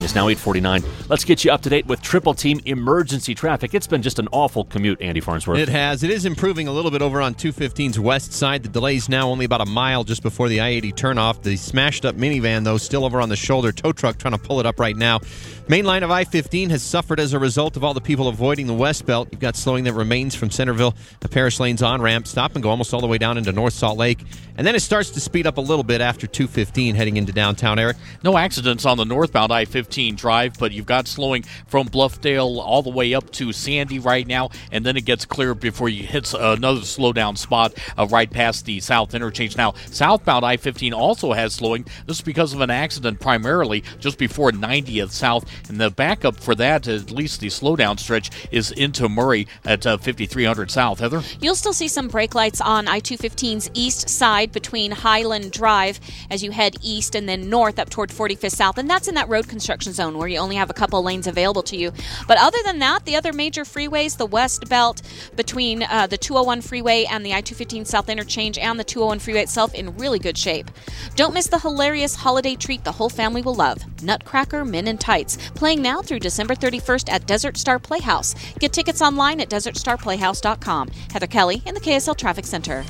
It's now 8:49. Let's get you up to date with Triple Team emergency traffic. It's been just an awful commute, Andy Farnsworth. It has. It is improving a little bit over on 215's west side. The delay's now only about a mile just before the I-80 turnoff. The smashed-up minivan, though, still over on the shoulder. Tow truck trying to pull it up right now. Main line of I-15 has suffered as a result of all the people avoiding the West Belt. You've got slowing that remains from Centerville to Paris Lane's on-ramp. Stop and go almost all the way down into North Salt Lake. And then it starts to speed up a little bit after 215 heading into downtown, Eric. No accidents on the northbound I-15 drive, but you've got slowing from Bluffdale all the way up to Sandy right now, and then it gets clear before you hit another slowdown spot right past the South Interchange. Now, southbound I-15 also has slowing. This is because of an accident primarily just before 90th South, and the backup for that, at least the slowdown stretch, is into Murray at 5300 South. Heather? You'll still see some brake lights on I-215's east side between Highland Drive as you head east and then north up toward 45th South, and that's in that road construction zone where you only have a couple lanes available to you. But other than that, the other major freeways, the West Belt between the 201 freeway and the I-215 South Interchange and the 201 freeway itself in really good shape. Don't miss the hilarious holiday treat the whole family will love, Nutcracker Men in Tights, playing now through December 31st at Desert Star Playhouse. Get tickets online at desertstarplayhouse.com. Heather Kelly in the KSL Traffic Center.